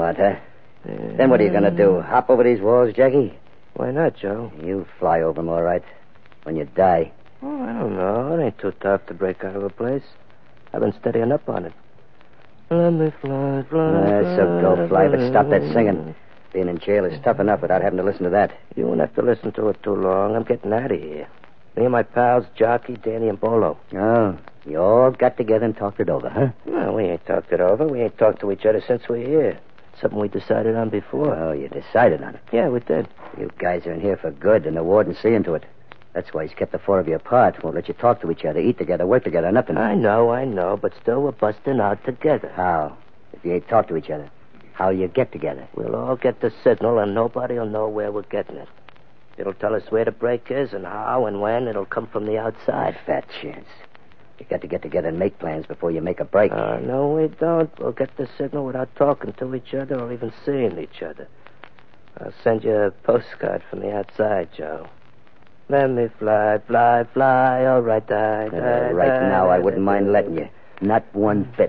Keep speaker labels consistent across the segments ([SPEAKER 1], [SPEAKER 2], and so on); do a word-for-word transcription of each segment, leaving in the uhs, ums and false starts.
[SPEAKER 1] want, huh? Uh, then what are you going to do? Hop over these walls, Jackie?
[SPEAKER 2] Why not, Joe?
[SPEAKER 1] You fly over them, all right. When you die.
[SPEAKER 2] Oh, I don't know. It ain't too tough to break out of a place. I've been steadying up on it. Let me fly, fly,
[SPEAKER 1] Uh,
[SPEAKER 2] fly.
[SPEAKER 1] so go fly, but stop that singing. Being in jail is tough enough without having to listen to that.
[SPEAKER 2] You won't have to listen to it too long. I'm getting out of here. Me and my pals, Jockey, Danny, and Bolo.
[SPEAKER 1] Oh, you all got together and talked it over, huh?
[SPEAKER 2] No, we ain't talked it over. We ain't talked to each other since we're here. Something we decided on before.
[SPEAKER 1] Oh, you decided on it?
[SPEAKER 2] Yeah, we did.
[SPEAKER 1] You guys are in here for good, and the warden's seeing to it. That's why he's kept the four of you apart. Won't let you talk to each other, eat together, work together, nothing.
[SPEAKER 2] I know, I know, but still we're busting out together.
[SPEAKER 1] How? If you ain't talk to each other, how'll you get together?
[SPEAKER 2] We'll all get the signal, and nobody will know where we're getting it. It'll tell us where the break is and how and when. It'll come from the outside.
[SPEAKER 1] Fat chance. You got to get together and make plans before you make a break.
[SPEAKER 2] Uh, no, we don't. We'll get the signal without talking to each other or even seeing each other. I'll send you a postcard from the outside, Joe. Let me fly, fly, fly, all right, die, die,
[SPEAKER 1] uh, Right
[SPEAKER 2] die,
[SPEAKER 1] now,
[SPEAKER 2] die,
[SPEAKER 1] I wouldn't
[SPEAKER 2] die,
[SPEAKER 1] mind
[SPEAKER 2] die.
[SPEAKER 1] letting you. Not one bit.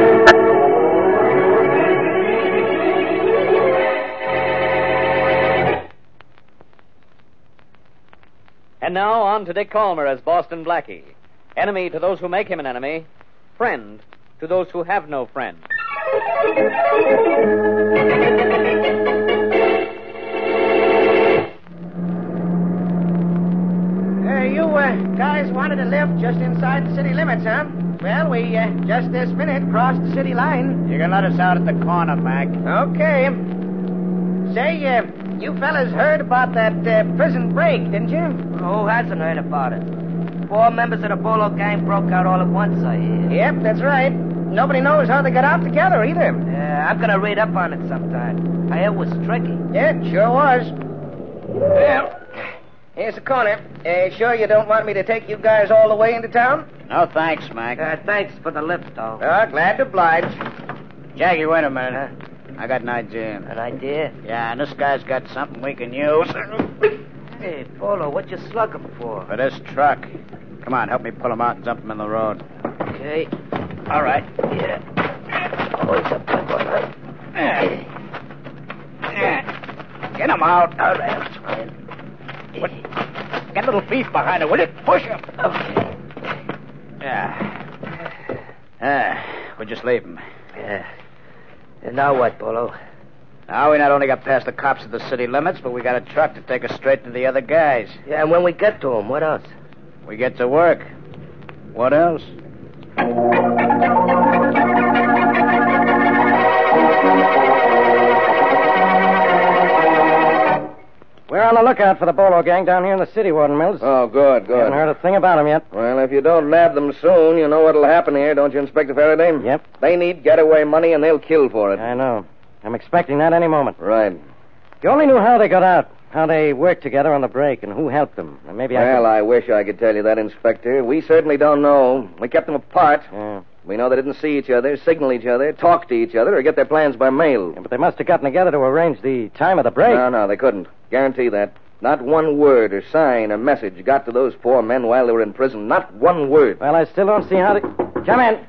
[SPEAKER 3] And now on to Dick Calmer as Boston Blackie. Enemy to those who make him an enemy. Friend to those who have no friend.
[SPEAKER 4] Uh, you uh, guys wanted to live just inside the city limits, huh? Well, we uh, just this minute crossed the city line.
[SPEAKER 5] You can let us out at the corner, Mac.
[SPEAKER 4] Okay. Say, uh, you fellas heard about that uh, prison break, didn't you?
[SPEAKER 6] Who hasn't heard about it? Four members of the Bolo gang broke out all at once, I hear.
[SPEAKER 4] Yep, that's right. Nobody knows how they got out together either.
[SPEAKER 6] Yeah, I'm gonna read up on it sometime. I hear it was tricky.
[SPEAKER 4] Yeah, it sure was. Well, here's the corner. Uh, sure you don't want me to take you guys all the way into town?
[SPEAKER 5] No thanks, Mac.
[SPEAKER 6] Uh, thanks for the lift, though.
[SPEAKER 4] Oh, glad to oblige.
[SPEAKER 5] Jackie, wait a minute. I got an idea.
[SPEAKER 6] An idea?
[SPEAKER 5] Yeah, and this guy's got something we can use.
[SPEAKER 6] Hey, Polo, what you slugging for?
[SPEAKER 5] For this truck. Come on, help me pull him out and dump him in the road.
[SPEAKER 6] Okay.
[SPEAKER 5] All right.
[SPEAKER 6] Yeah. Oh, it's a big one, right?
[SPEAKER 5] Yeah. Get him out.
[SPEAKER 6] All right, I'm trying.
[SPEAKER 5] What? Get a little beef behind it, will you? Push him.
[SPEAKER 6] Okay.
[SPEAKER 5] Yeah. Ah, we'll just leave him.
[SPEAKER 6] Yeah. And now what, Polo?
[SPEAKER 5] Now we not only got past the cops at the city limits, but we got a truck to take us straight to the other guys.
[SPEAKER 6] Yeah, and when we get to them, what else?
[SPEAKER 5] We get to work. What else?
[SPEAKER 2] We're on the lookout for the Bolo gang down here in the city, Warden Mills.
[SPEAKER 1] Oh, good, good.
[SPEAKER 2] Haven't heard a thing about them yet.
[SPEAKER 1] Well, if you don't nab them soon, you know what'll happen here, don't you, Inspector Faraday?
[SPEAKER 2] Yep.
[SPEAKER 1] They need getaway money, and they'll kill for it.
[SPEAKER 2] I know. I'm expecting that any moment.
[SPEAKER 1] Right.
[SPEAKER 2] If you only knew how they got out, how they worked together on the break, and who helped them, and maybe I
[SPEAKER 1] Well,
[SPEAKER 2] could...
[SPEAKER 1] I wish I could tell you that, Inspector. We certainly don't know. We kept them apart.
[SPEAKER 2] Yeah.
[SPEAKER 1] We know they didn't see each other, signal each other, talk to each other, or get their plans by mail.
[SPEAKER 2] Yeah, but they must have gotten together to arrange the time of the break.
[SPEAKER 1] No, no, they couldn't. Guarantee that. Not one word or sign or message got to those poor men while they were in prison. Not one word.
[SPEAKER 2] Well, I still don't see how they... Come in.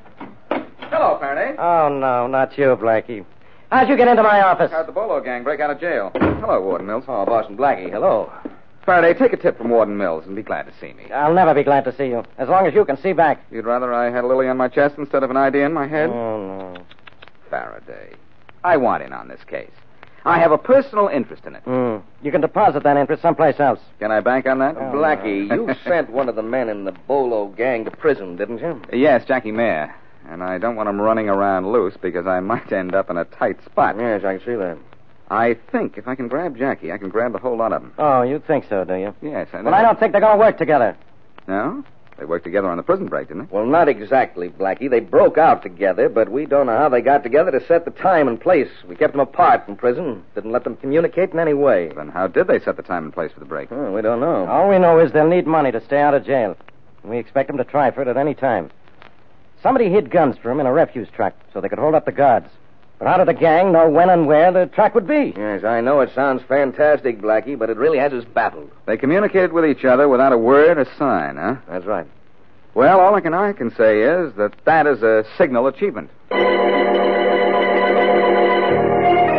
[SPEAKER 7] Hello, Faraday.
[SPEAKER 2] Oh, no, not you, Blackie. How'd you get into my office?
[SPEAKER 7] How'd the Bolo gang break out of jail? Hello, Warden Mills.
[SPEAKER 1] Oh, Boston Blackie, hello.
[SPEAKER 7] Faraday, take a tip from Warden Mills and be glad to see me.
[SPEAKER 2] I'll never be glad to see you, as long as you can see back.
[SPEAKER 7] You'd rather I had a lily on my chest instead of an idea in my head?
[SPEAKER 2] Oh, no.
[SPEAKER 7] Faraday, I want in on this case. I have a personal interest in it.
[SPEAKER 2] Mm. You can deposit that interest someplace else.
[SPEAKER 7] Can I bank on that?
[SPEAKER 2] Oh,
[SPEAKER 1] Blackie,
[SPEAKER 7] no.
[SPEAKER 1] you sent one of the men in the Bolo gang to prison, didn't you?
[SPEAKER 7] Yes, Jackie Mayer. And I don't want him running around loose because I might end up in a tight spot.
[SPEAKER 1] Yes, I can see that.
[SPEAKER 7] I think if I can grab Jackie, I can grab the whole lot of them.
[SPEAKER 2] Oh, you think so, do you?
[SPEAKER 7] Yes, I know.
[SPEAKER 2] Well, I don't think they're going to work together.
[SPEAKER 7] No? They worked together on the prison break, didn't they?
[SPEAKER 1] Well, not exactly, Blackie. They broke out together, but we don't know how they got together to set the time and place. We kept them apart in prison. Didn't let them communicate in any way.
[SPEAKER 7] Then how did they set the time and place for the break?
[SPEAKER 1] Oh, we don't know.
[SPEAKER 2] All we know is they'll need money to stay out of jail. And we expect them to try for it at any time. Somebody hid guns for them in a refuse truck so they could hold up the guards. But how did the gang know when and where the truck would be?
[SPEAKER 1] Yes, I know it sounds fantastic, Blackie, but it really has us baffled.
[SPEAKER 7] They communicated with each other without a word or sign, huh?
[SPEAKER 1] That's right.
[SPEAKER 7] Well, all I can, I can say is that that is a signal achievement.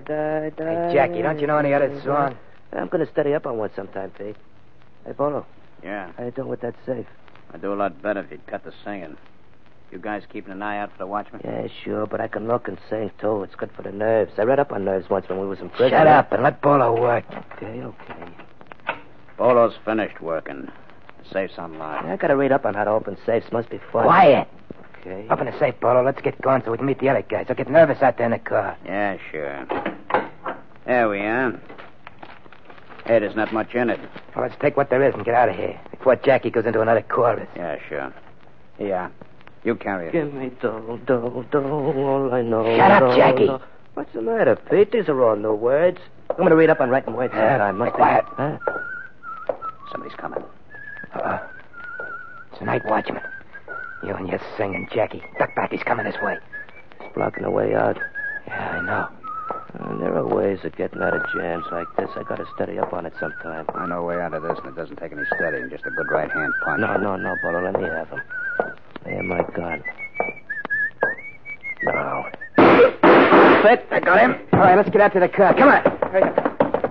[SPEAKER 2] die, die.
[SPEAKER 4] Hey, Jackie, don't you know any other song?
[SPEAKER 2] I'm going to study up on one sometime, Pete. Hey, Bolo,
[SPEAKER 5] Yeah,
[SPEAKER 2] how you doing with that safe?
[SPEAKER 5] I'd do a lot better if you'd cut the singing. You guys keeping an eye out for the watchman?
[SPEAKER 2] Yeah, sure, but I can look and sing, too. It's good for the nerves. I read up on nerves once when we was in prison.
[SPEAKER 4] Shut up and let Bolo work.
[SPEAKER 2] Okay, okay.
[SPEAKER 5] Bolo's finished working. The safe's unlocked.
[SPEAKER 2] I got to read up on how to open safes. Must be fun.
[SPEAKER 4] Quiet.
[SPEAKER 2] Okay.
[SPEAKER 4] Open the safe, Bolo. Let's get going so we can meet the other guys. I'll get nervous out there in the car.
[SPEAKER 5] Yeah, sure. There we are. Hey, there's not much in it.
[SPEAKER 4] Well, let's take what there is and get out of here before Jackie goes into another chorus.
[SPEAKER 5] Yeah, sure. Yeah. You carry it.
[SPEAKER 2] Give me dough, dough, dough, all I know.
[SPEAKER 4] Shut up,
[SPEAKER 2] dough,
[SPEAKER 4] Jackie.
[SPEAKER 2] dough. What's the matter, Pete? These are all new words. I'm going to read up on writing words
[SPEAKER 4] Yeah,
[SPEAKER 2] sometime. Must
[SPEAKER 4] quiet.
[SPEAKER 2] Be... Huh?
[SPEAKER 5] Somebody's coming.
[SPEAKER 4] Uh-oh. It's a night watchman. You and your singing, Jackie. Duck back. He's coming this way.
[SPEAKER 2] He's blocking the way out.
[SPEAKER 4] Yeah, I know.
[SPEAKER 2] Uh, there are ways of getting out of jams like this. I got to study up on it sometime.
[SPEAKER 5] I know a way out of this, and it doesn't take any steadying, just a good right hand punch.
[SPEAKER 2] No, no, no, Bolo. Let me have him. There, my gun. Now.
[SPEAKER 4] Fit. I got him. All right, let's get out to the car. Come on. Hurry up.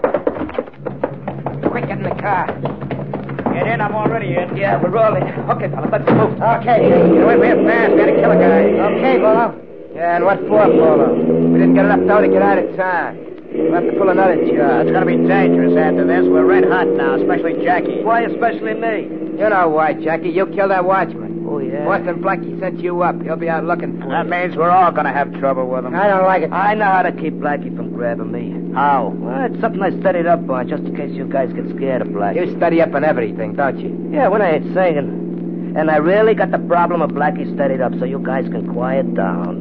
[SPEAKER 4] Quick, get in the car.
[SPEAKER 5] Get in, I'm already in.
[SPEAKER 4] Yeah, we're rolling. Okay, fella, let's move. Okay. Get away real fast. Gotta kill a guy. Okay, Bolo. Yeah, and what for, Bolo? We didn't get enough dough to get out of town. We'll have to pull another job.
[SPEAKER 5] It's going to be dangerous after this. We're red hot now, especially Jackie.
[SPEAKER 2] Why especially me?
[SPEAKER 4] You know why, Jackie. You killed that watchman.
[SPEAKER 2] Oh, yeah?
[SPEAKER 4] Boston Blackie sent you up. He'll be out looking for
[SPEAKER 5] That
[SPEAKER 4] you.
[SPEAKER 5] means we're all going to have trouble with him.
[SPEAKER 4] I don't like it.
[SPEAKER 2] I know how to keep Blackie from grabbing me.
[SPEAKER 5] How?
[SPEAKER 2] Well, it's something I studied up on, just in case you guys get scared of Blackie.
[SPEAKER 4] You study up on everything, don't you?
[SPEAKER 2] Yeah, when I ain't singing. And I really got the problem of Blackie studied up, so you guys can quiet down.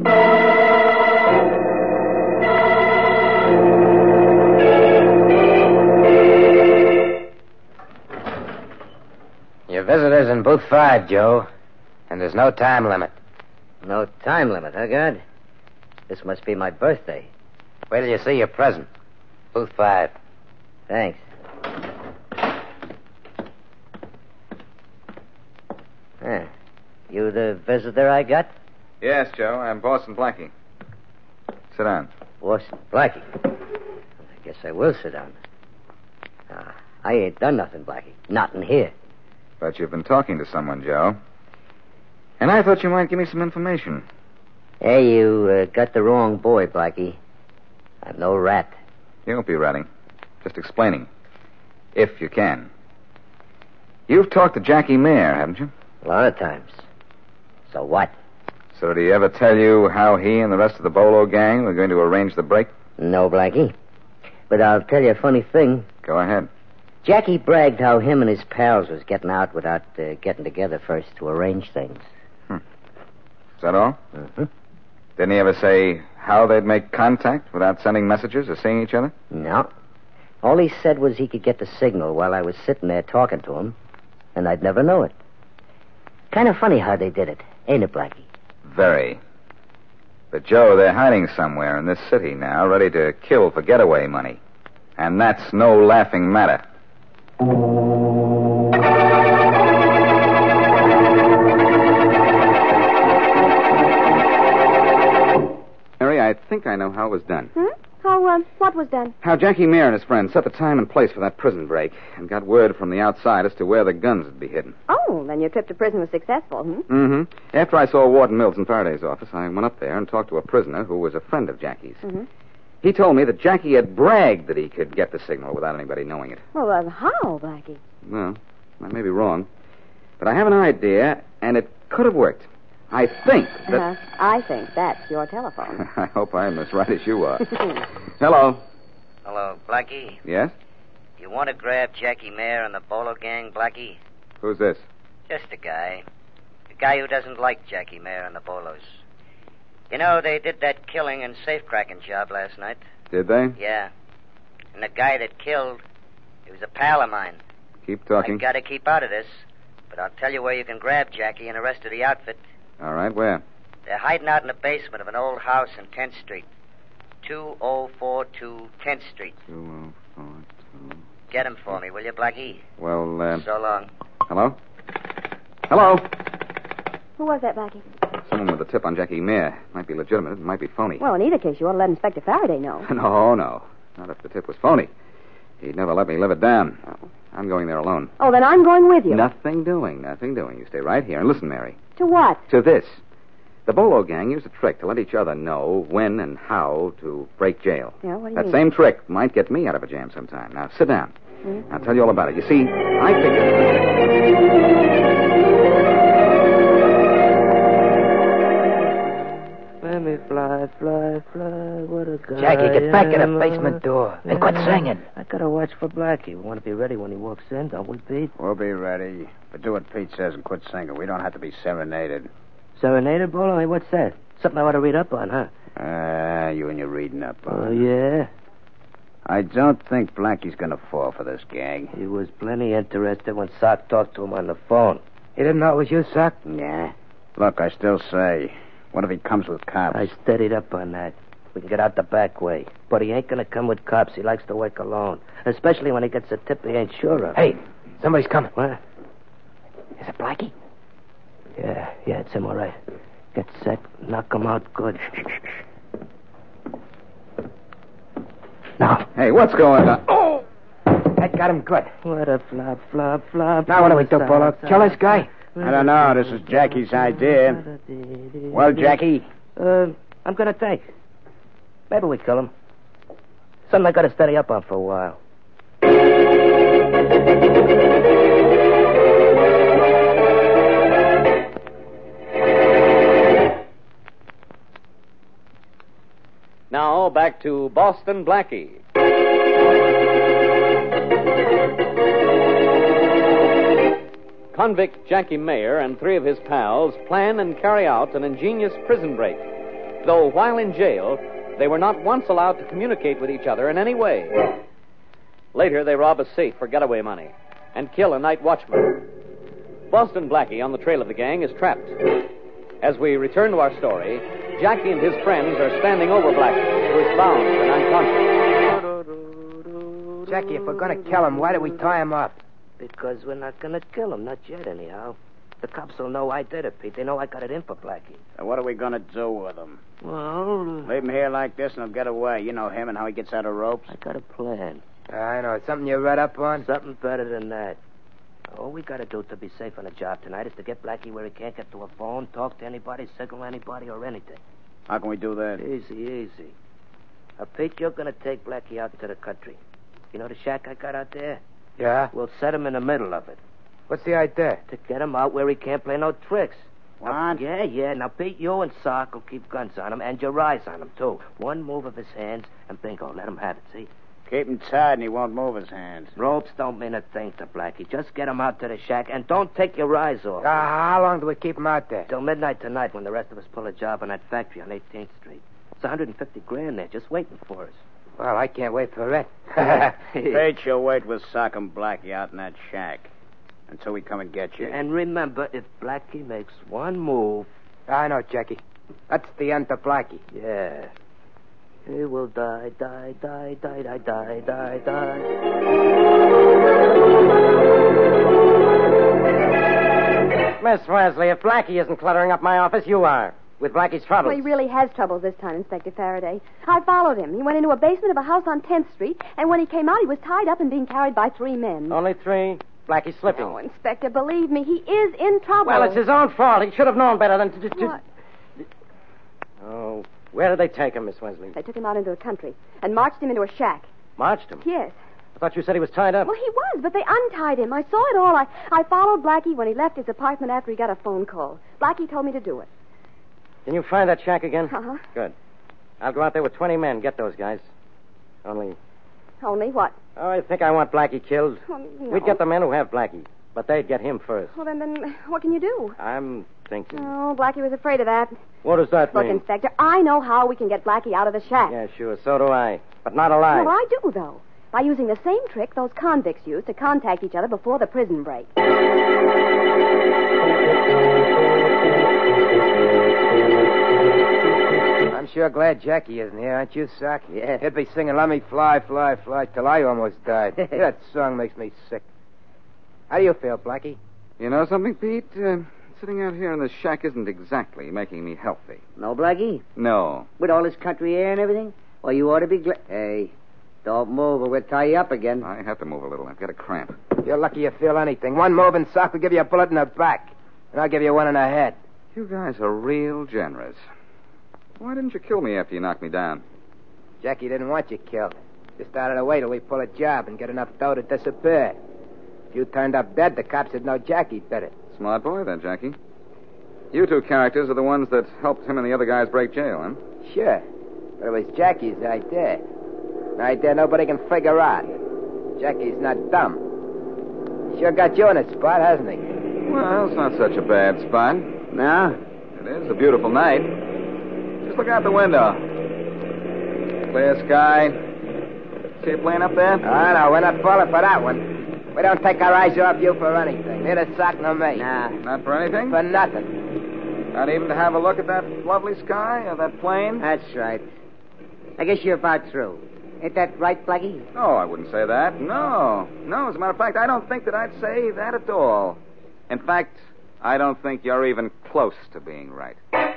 [SPEAKER 4] Your visitor's in booth five, Joe. And there's no time limit.
[SPEAKER 6] No time limit, huh, God? This must be my birthday.
[SPEAKER 4] Wait till you see your present. Booth five.
[SPEAKER 6] Thanks. Huh. You the visitor I got?
[SPEAKER 7] Yes, Joe. I'm Boston Blackie. Sit down.
[SPEAKER 6] Boston Blackie. I guess I will sit down. Ah, I ain't done nothing, Blackie. Nothing here.
[SPEAKER 7] But you've been talking to someone, Joe. And I thought you might give me some information.
[SPEAKER 6] Hey, you uh, got the wrong boy, Blackie. I'm no rat.
[SPEAKER 7] You won't be ratting. Just explaining. If you can. You've talked to Jackie Mayer, haven't you?
[SPEAKER 6] A lot of times. So what?
[SPEAKER 7] So did he ever tell you how he and the rest of the Bolo gang were going to arrange the break?
[SPEAKER 6] No, Blackie. But I'll tell you a funny thing.
[SPEAKER 7] Go ahead.
[SPEAKER 6] Jackie bragged how him and his pals was getting out without uh, getting together first to arrange things.
[SPEAKER 7] Is that all?
[SPEAKER 6] Mm-hmm.
[SPEAKER 7] Didn't he ever say how they'd make contact without sending messages or seeing each other?
[SPEAKER 6] No. All he said was he could get the signal while I was sitting there talking to him, and I'd never know it. Kind of funny how they did it, ain't it, Blackie?
[SPEAKER 7] Very. But, Joe, they're hiding somewhere in this city now, ready to kill for getaway money. And that's no laughing matter.
[SPEAKER 8] Mary, I think I know how it was done.
[SPEAKER 9] Hmm? How, um, what was done?
[SPEAKER 8] How Jackie Mayer and his friends set the time and place for that prison break and got word from the outside as to where the guns would be hidden.
[SPEAKER 9] Oh, then your trip to prison was successful, hmm?
[SPEAKER 8] Mm-hmm. After I saw Warden Mills in Faraday's office, I went up there and talked to a prisoner who was a friend of Jackie's.
[SPEAKER 9] Mm-hmm.
[SPEAKER 8] He told me that Jackie had bragged that he could get the signal without anybody knowing it.
[SPEAKER 9] Well, uh, how, Blackie?
[SPEAKER 8] Well, I may be wrong, but I have an idea, and it could have worked. I think that...
[SPEAKER 9] Uh, I think that's your telephone.
[SPEAKER 8] I hope I'm as right as you are. Hello.
[SPEAKER 6] Hello, Blackie.
[SPEAKER 8] Yes?
[SPEAKER 6] You want to grab Jackie Mayer and the Bolo gang, Blackie?
[SPEAKER 7] Who's this?
[SPEAKER 6] Just a guy. A guy who doesn't like Jackie Mayer and the Bolos. You know, they did that killing and safe-cracking job last night.
[SPEAKER 7] Did they?
[SPEAKER 6] Yeah. And the guy that killed, he was a pal of mine.
[SPEAKER 7] Keep talking.
[SPEAKER 6] I've got to keep out of this, but I'll tell you where you can grab Jackie and the rest of the outfit.
[SPEAKER 7] All right, where?
[SPEAKER 6] They're hiding out in the basement of an old house in tenth Street. two oh four two tenth Street.
[SPEAKER 7] two oh four two.
[SPEAKER 6] Get him for me, will you, Blackie?
[SPEAKER 7] Well, uh...
[SPEAKER 6] So long.
[SPEAKER 8] Hello? Hello?
[SPEAKER 9] Who was that, Blackie?
[SPEAKER 8] Someone with a tip on Jackie Mayer. Might be legitimate. It might be phony.
[SPEAKER 9] Well, in either case, you ought to let Inspector Faraday know.
[SPEAKER 8] No, no. Not if the tip was phony. He'd never let me live it down. Oh. I'm going there alone.
[SPEAKER 9] Oh, then I'm going with you.
[SPEAKER 8] Nothing doing, nothing doing. You stay right here and listen, Mary.
[SPEAKER 9] To what?
[SPEAKER 8] To this. The Bolo gang used a trick to let each other know when and how to break jail.
[SPEAKER 9] Yeah, what do you
[SPEAKER 8] that
[SPEAKER 9] mean?
[SPEAKER 8] same trick might get me out of a jam sometime. Now, sit down.
[SPEAKER 9] Mm-hmm.
[SPEAKER 8] I'll tell you all about it. You see, I figured...
[SPEAKER 2] Let me fly, fly, fly, what a guy.
[SPEAKER 4] Jackie, get back in
[SPEAKER 2] am.
[SPEAKER 4] the basement door and quit singing.
[SPEAKER 2] I gotta watch for Blackie. We want to be ready when he walks in, don't we, Pete?
[SPEAKER 5] We'll be ready. But do what Pete says and quit singing. We don't have to be serenaded.
[SPEAKER 2] Serenaded, Bolo? Hey, what's that? Something I ought to read up on, huh?
[SPEAKER 5] Ah, uh, you and your reading up on.
[SPEAKER 2] Oh, yeah?
[SPEAKER 5] I don't think Blackie's gonna fall for this gang.
[SPEAKER 2] He was plenty interested when Sock talked to him on the phone.
[SPEAKER 4] You didn't know it was you, Sock?
[SPEAKER 5] Yeah. Look, I still say, what if he comes with cops?
[SPEAKER 2] I steadied up on that. We can get out the back way. But he ain't gonna come with cops. He likes to work alone. Especially when he gets a tip he ain't sure of.
[SPEAKER 4] Hey, somebody's coming.
[SPEAKER 2] What?
[SPEAKER 4] Is it Blackie?
[SPEAKER 2] Yeah, yeah, it's him, all right. Get set. Knock him out good.
[SPEAKER 4] Now.
[SPEAKER 8] Hey, what's going on?
[SPEAKER 4] Oh! That got him good.
[SPEAKER 2] What a flop, flop, flop.
[SPEAKER 4] Now what do we do, Bolo? Kill this guy?
[SPEAKER 5] I don't know. This is Jackie's idea. Well, Jackie?
[SPEAKER 2] Uh, I'm gonna think. Maybe we kill him. Something I gotta steady up on for a while.
[SPEAKER 3] Now, back to Boston Blackie. Convict Jackie Mayer and three of his pals plan and carry out an ingenious prison break. Though while in jail, they were not once allowed to communicate with each other in any way. Later, they rob a safe for getaway money and kill a night watchman. Boston Blackie, on the trail of the gang, is trapped. As we return to our story, Jackie and his friends are standing over Blackie, who is bound and unconscious.
[SPEAKER 4] Jackie, if we're gonna kill him, why do we tie him up?
[SPEAKER 2] Because we're not gonna kill him, not yet, anyhow. The cops will know I did it, Pete. They know I got it in for Blackie.
[SPEAKER 5] So what are we gonna do with him?
[SPEAKER 2] Well...
[SPEAKER 5] Leave him here like this and he'll get away. You know him and how he gets out of ropes.
[SPEAKER 2] I got a plan.
[SPEAKER 4] Uh, I know. Something you read up on?
[SPEAKER 2] Something better than that. All we gotta do to be safe on the job tonight is to get Blackie where he can't get to a phone, talk to anybody, signal anybody, or anything.
[SPEAKER 5] How can we do that?
[SPEAKER 2] Easy, easy. Now, Pete, you're gonna take Blackie out into the country. You know the shack I got out there?
[SPEAKER 4] Yeah?
[SPEAKER 2] We'll set him in the middle of it.
[SPEAKER 4] What's the idea?
[SPEAKER 2] To get him out where he can't play no tricks.
[SPEAKER 5] What?
[SPEAKER 2] Now, yeah, yeah. Now, Pete, you and Sock will keep guns on him, and your eyes on him, too. One move of his hands, and bingo, let him have it, see?
[SPEAKER 5] Keep him tied and he won't move his hands.
[SPEAKER 2] Ropes don't mean a thing to Blackie. Just get him out to the shack, and don't take your eyes off.
[SPEAKER 4] Uh, how long do we keep him out there?
[SPEAKER 2] Till midnight tonight when the rest of us pull a job on that factory on eighteenth Street. It's one hundred fifty grand there, just waiting for us.
[SPEAKER 4] Well, I can't wait for it.
[SPEAKER 5] Pete, you'll wait with Sock and Blackie out in that shack until we come and get you.
[SPEAKER 2] And remember, if Blackie makes one move...
[SPEAKER 4] I know, Jackie. That's the end of Blackie.
[SPEAKER 2] Yeah. He will die, die, die, die, die, die, die, die.
[SPEAKER 1] Miss Wesley, if Blackie isn't cluttering up my office, you are. With Blackie's troubles.
[SPEAKER 9] Well, he really has troubles this time, Inspector Faraday. I followed him. He went into a basement of a house on tenth Street, and when he came out, he was tied up and being carried by three men.
[SPEAKER 1] Only three? Blackie's slipping.
[SPEAKER 9] Oh, Inspector, believe me, he is in trouble.
[SPEAKER 1] Well, it's his own fault. He should have known better than to... to...
[SPEAKER 9] What?
[SPEAKER 1] Oh, where did they take him, Miss Wesley?
[SPEAKER 9] They took him out into the country and marched him into a shack.
[SPEAKER 1] Marched him?
[SPEAKER 9] Yes.
[SPEAKER 1] I thought you said he was tied up.
[SPEAKER 9] Well, he was, but they untied him. I saw it all. I, I followed Blackie when he left his apartment after he got a phone call. Blackie told me to do it.
[SPEAKER 1] Can you find that shack again?
[SPEAKER 9] Uh-huh.
[SPEAKER 1] Good. I'll go out there with twenty men, get those guys. Only...
[SPEAKER 9] Only what?
[SPEAKER 1] Oh, I think I want Blackie killed.
[SPEAKER 9] Well, no.
[SPEAKER 1] We'd get the men who have Blackie, but they'd get him first.
[SPEAKER 9] Well, then, then what can you do?
[SPEAKER 1] I'm thinking...
[SPEAKER 9] Oh, Blackie was afraid of that.
[SPEAKER 1] What does that
[SPEAKER 9] Look,
[SPEAKER 1] mean?
[SPEAKER 9] Inspector, I know how we can get Blackie out of the shack.
[SPEAKER 1] Yeah, sure, so do I. But not alive.
[SPEAKER 9] Well, I do, though. By using the same trick those convicts use to contact each other before the prison break.
[SPEAKER 4] I'm sure glad Jackie isn't here, aren't you, Sock? Yeah. He'd be singing Let Me Fly, Fly, Fly till I almost died. That song makes me sick. How do you feel, Blackie?
[SPEAKER 8] You know something, Pete? Uh, sitting out here in the shack isn't exactly making me healthy.
[SPEAKER 6] No, Blackie?
[SPEAKER 8] No.
[SPEAKER 6] With all this country air and everything? Well, you ought to be glad. Hey, don't move or we'll tie you up again.
[SPEAKER 8] I have to move a little. I've got a cramp.
[SPEAKER 4] You're lucky you feel anything. One move and Sock will give you a bullet in the back. And I'll give you one in the head.
[SPEAKER 8] You guys are real generous. Why didn't you kill me after you knocked me down?
[SPEAKER 4] Jackie didn't want you killed. Just out of the way till we pull a job and get enough dough to disappear. If you turned up dead, the cops would know Jackie did it.
[SPEAKER 8] Smart boy, then, Jackie. You two characters are the ones that helped him and the other guys break jail, huh?
[SPEAKER 4] Sure. But it was Jackie's idea. An idea nobody can figure out. Jackie's not dumb. Sure got you in a spot, hasn't he?
[SPEAKER 8] Well, it's not such a bad spot.
[SPEAKER 6] No?
[SPEAKER 8] It is a beautiful night. Just look out the window. Clear sky. See a plane up there?
[SPEAKER 4] Oh, no, we're not falling for that one. We don't take our eyes off you for anything. Neither Sock nor me.
[SPEAKER 6] Nah.
[SPEAKER 8] Not for anything?
[SPEAKER 4] For nothing.
[SPEAKER 8] Not even to have a look at that lovely sky or that plane?
[SPEAKER 6] That's right. I guess you're about through. Ain't that right, Blackie?
[SPEAKER 8] No, I wouldn't say that. No. No, as a matter of fact, I don't think that I'd say that at all. In fact, I don't think you're even close to being right.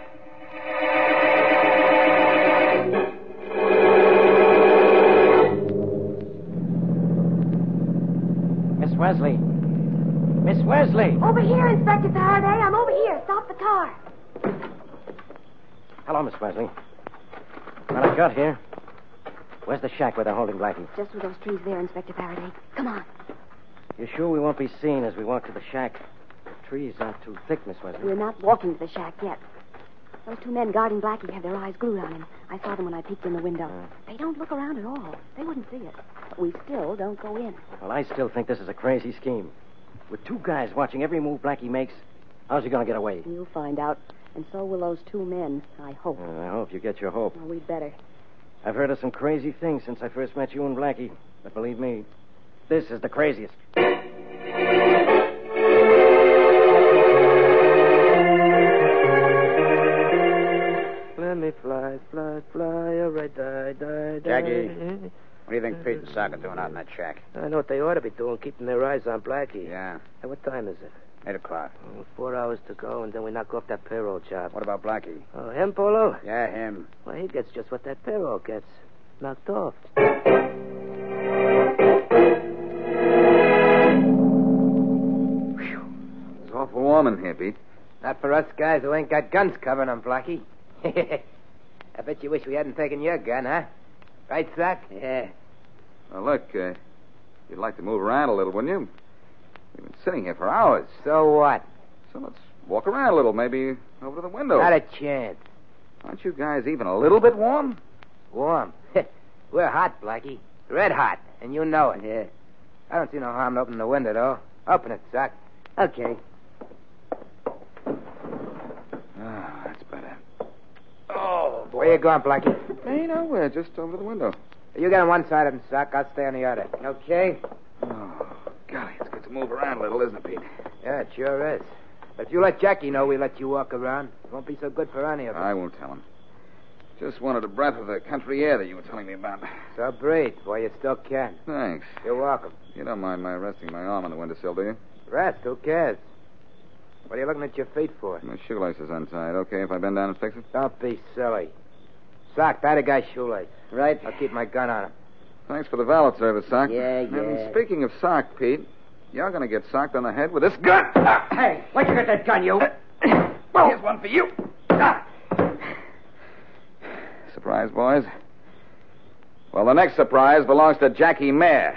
[SPEAKER 2] Miss Wesley. Miss Wesley.
[SPEAKER 9] Over here, Inspector Faraday. I'm over here. Stop the car.
[SPEAKER 2] Hello, Miss Wesley. Well, I got here. Where's the shack where they're holding Blackie?
[SPEAKER 9] Just with those trees there, Inspector Faraday. Come on.
[SPEAKER 2] You sure we won't be seen as we walk to the shack? The trees aren't too thick, Miss Wesley.
[SPEAKER 9] We're not walking to the shack yet. Those two men guarding Blackie have their eyes glued on him. I saw them when I peeked in the window.
[SPEAKER 2] Uh.
[SPEAKER 9] They don't look around at all. They wouldn't see it. But we still don't go in.
[SPEAKER 2] Well, I still think this is a crazy scheme. With two guys watching every move Blackie makes, how's he going to get away?
[SPEAKER 9] You'll find out. And so will those two men, I hope.
[SPEAKER 2] Uh, I hope you get your hope.
[SPEAKER 9] Well, we'd better.
[SPEAKER 2] I've heard of some crazy things since I first met you and Blackie. But believe me, this is the craziest.
[SPEAKER 6] Let me fly, fly, fly, all right, die, die, die.
[SPEAKER 5] Jackie, what do you think Pete and Sock are doing out in that shack?
[SPEAKER 6] I know what they ought to be doing, keeping their eyes on Blackie.
[SPEAKER 5] Yeah,
[SPEAKER 6] Hey, what time is it?
[SPEAKER 5] eight o'clock.
[SPEAKER 6] Oh, four hours to go, and then we knock off that payroll job.
[SPEAKER 5] What about Blackie?
[SPEAKER 6] Oh, him, Polo?
[SPEAKER 5] Yeah, him.
[SPEAKER 6] Well, he gets just what that payroll gets. Knocked off.
[SPEAKER 8] It's awful warm in here, Pete.
[SPEAKER 4] Not for us guys who ain't got guns covering them, Blackie. I bet you wish we hadn't taken your gun, huh? Right, Sock?
[SPEAKER 6] Yeah.
[SPEAKER 8] Well, look, uh, you'd like to move around a little, wouldn't you? We've been sitting here for hours.
[SPEAKER 4] So what?
[SPEAKER 8] So let's walk around a little, maybe over to the window.
[SPEAKER 4] Not a chance.
[SPEAKER 8] Aren't you guys even a little bit warm?
[SPEAKER 4] Warm. We're hot, Blackie. Red hot, and you know it.
[SPEAKER 6] Yeah.
[SPEAKER 4] I don't see no harm in opening the window, though. Open it, Sock.
[SPEAKER 6] Okay.
[SPEAKER 8] Ah, that's better.
[SPEAKER 4] Oh, boy. Where you going, Blackie?
[SPEAKER 8] Hey, nowhere, just over the window.
[SPEAKER 4] You get on one side of him, Sock. I'll stay on the other. Okay?
[SPEAKER 8] Oh, golly, it's good to move around a little, isn't it, Pete?
[SPEAKER 4] Yeah, it sure is. But if you let Jackie know we let you walk around, it won't be so good for any of us.
[SPEAKER 8] I won't tell him. Just wanted a breath of the country air that you were telling me about.
[SPEAKER 4] So breathe, boy. You still can.
[SPEAKER 8] Thanks.
[SPEAKER 4] You're welcome.
[SPEAKER 8] You don't mind my resting my arm on the windowsill, do you?
[SPEAKER 4] Rest, who cares? What are you looking at your feet for?
[SPEAKER 8] My shoelace is untied. Okay if I bend down and fix it?
[SPEAKER 4] Don't be silly. Sock, tie the guy's shoelace.
[SPEAKER 6] Right.
[SPEAKER 4] I'll keep my gun on him.
[SPEAKER 8] Thanks for the valet service, Sock.
[SPEAKER 6] Yeah,
[SPEAKER 8] And
[SPEAKER 6] yeah.
[SPEAKER 8] speaking of Sock, Pete, you're going to get socked on the head with this gun.
[SPEAKER 5] Hey, where'd you get that gun, you?
[SPEAKER 8] Here's one for you. Surprise, boys? Well, the next surprise belongs to Jackie Mayer.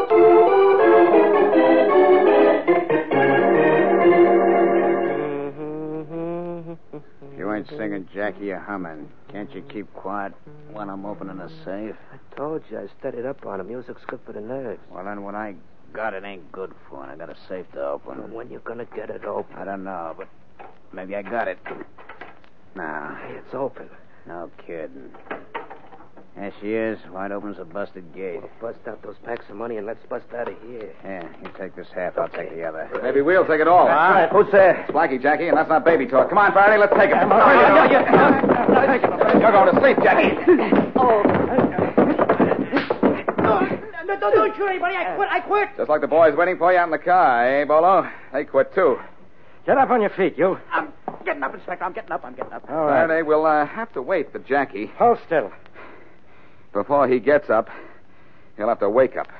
[SPEAKER 5] If you ain't singing, Jackie, you're humming. Can't you keep quiet when I'm opening a safe?
[SPEAKER 6] I told you, I studied up on him. Music's good for the nerves.
[SPEAKER 5] Well, then what I got, it ain't good for, and I got a safe to open.
[SPEAKER 6] Well, when you gonna get it open?
[SPEAKER 5] I don't know, but maybe I got it. Now,
[SPEAKER 6] Hey, it's open.
[SPEAKER 5] no kidding. There she is, wide open as a busted gate.
[SPEAKER 6] Well, bust out those packs of money and let's bust out of here.
[SPEAKER 5] Yeah, you take this half, I'll take the other.
[SPEAKER 8] Maybe we'll take it all.
[SPEAKER 5] That's
[SPEAKER 8] huh?
[SPEAKER 5] right.
[SPEAKER 8] Who's there? It's Blackie, Jackie, and that's not baby talk. Come on, Faraday, let's take it. You're going to sleep, Jackie.
[SPEAKER 10] No, don't, don't shoot anybody. I quit. I quit.
[SPEAKER 8] Just like the boys waiting for you out in the car, eh, Bolo? They quit, too.
[SPEAKER 4] Get up on your feet, you.
[SPEAKER 5] I'm getting up, Inspector. I'm getting up. I'm getting up.
[SPEAKER 4] All right.
[SPEAKER 8] Faraday, we'll uh, have to wait for Jackie.
[SPEAKER 4] Hold still.
[SPEAKER 8] Before he gets up, he'll have to wake up.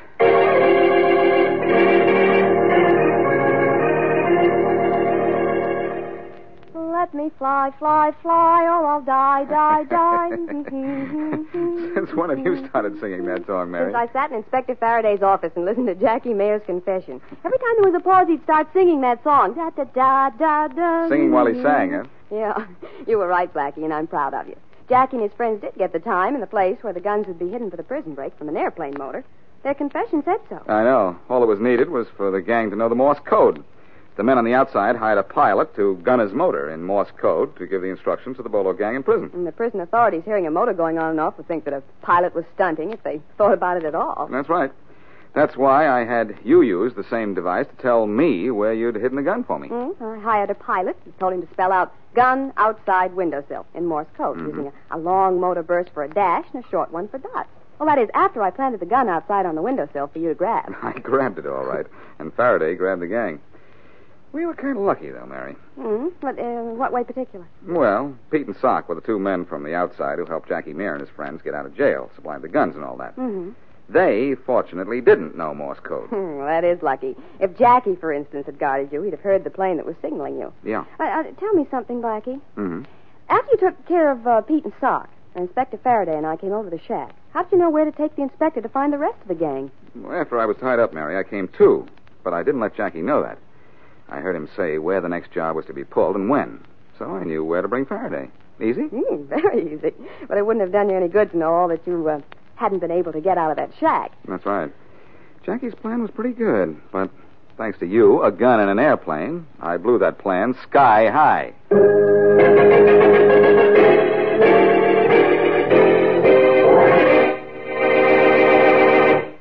[SPEAKER 9] Let me fly, fly, fly, or I'll die, die, die.
[SPEAKER 8] Since when have you started singing that song, Mary?
[SPEAKER 9] Since I sat in Inspector Faraday's office and listened to Jackie Mayer's confession. Every time there was a pause, he'd start singing that song. Da da da da da.
[SPEAKER 8] Singing while he sang, huh?
[SPEAKER 9] Yeah, you were right, Blackie, and I'm proud of you. Jackie and his friends did get the time and the place where the guns would be hidden for the prison break from an airplane motor. Their confession said so.
[SPEAKER 8] I know. All that was needed was for the gang to know the Morse code. The men on the outside hired a pilot to gun his motor in Morse code to give the instructions to the Bolo gang in prison.
[SPEAKER 9] And the prison authorities hearing a motor going on and off would think that a pilot was stunting if they thought about it at all.
[SPEAKER 8] That's right. That's why I had you use the same device to tell me where you'd hidden the gun for me.
[SPEAKER 9] Mm, I hired a pilot and told him to spell out gun outside windowsill in Morse code,
[SPEAKER 8] Mm-hmm.
[SPEAKER 9] using a, a long motor burst for a dash and a short one for dots. Well, that is after I planted the gun outside on the windowsill for you to grab.
[SPEAKER 8] I grabbed it, all right. And Faraday grabbed the gang. We were kind of lucky, though, Mary.
[SPEAKER 9] Mm, but uh, what way particular?
[SPEAKER 8] Well, Pete and Sock were the two men from the outside who helped Jackie Mayer and his friends get out of jail, supplied the guns and all that.
[SPEAKER 9] Mm-hmm.
[SPEAKER 8] They, fortunately, didn't know Morse code.
[SPEAKER 9] well, that is lucky. If Jackie, for instance, had guarded you, he'd have heard the plane that was signaling you.
[SPEAKER 8] Yeah.
[SPEAKER 9] Uh, uh, tell me something, Blackie.
[SPEAKER 8] Mm-hmm.
[SPEAKER 9] After you took care of uh, Pete and Sock, Inspector Faraday and I came over to the shack, how did you know where to take the inspector to find the rest of the gang?
[SPEAKER 8] Well, after I was tied up, Mary, I came too. But I didn't let Jackie know that. I heard him say where the next job was to be pulled and when. So I knew where to bring Faraday. Easy?
[SPEAKER 9] Mm, very easy. But it wouldn't have done you any good to know all that you uh, hadn't been able to get out of that shack.
[SPEAKER 8] That's right. Jackie's plan was pretty good, but thanks to you, a gun, and an airplane, I blew that plan sky high.